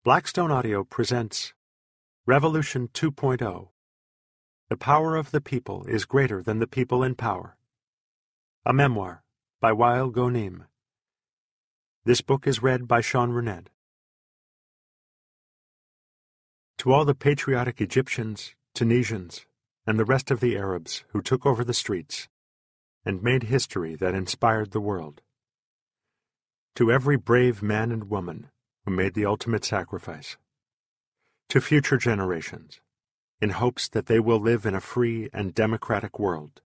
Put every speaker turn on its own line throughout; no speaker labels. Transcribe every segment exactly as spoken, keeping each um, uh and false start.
Blackstone Audio presents Revolution two point oh. The Power of the People is Greater Than the People in Power. A memoir by Wael Ghonim. This book is read by Sean Rened. To all the patriotic Egyptians, Tunisians, and the rest of the Arabs who took over the streets and made history that inspired the world. To every brave man and woman who made the ultimate sacrifice. To future generations, in hopes that they will live in a free and democratic world.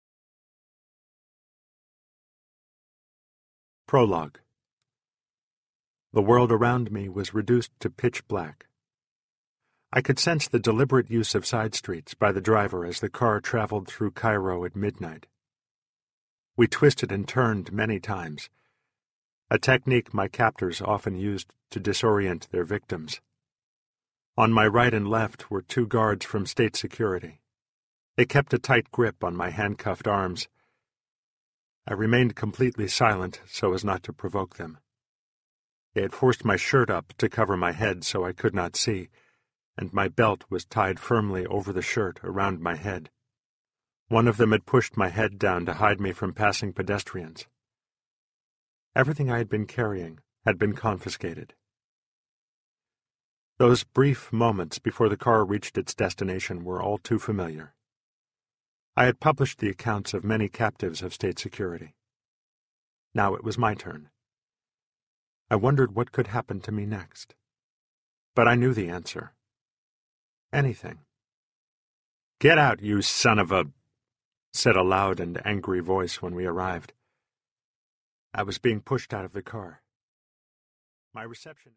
Prologue. The world around me was reduced to pitch black. I could sense the deliberate use of side streets by the driver as the car traveled through Cairo at midnight. We twisted and turned many times, a technique my captors often used to disorient their victims. On my right and left were two guards from state security. They kept a tight grip on my handcuffed arms. I remained completely silent so as not to provoke them. They had forced my shirt up to cover my head so I could not see, and my belt was tied firmly over the shirt around my head. One of them had pushed my head down to hide me from passing pedestrians. Everything I had been carrying had been confiscated. Those brief moments before the car reached its destination were all too familiar. I had published the accounts of many captives of state security. Now it was my turn. I wondered what could happen to me next. But I knew the answer. Anything. "Get out, you son of a..." said a loud and angry voice when we arrived. I was being pushed out of the car. My reception...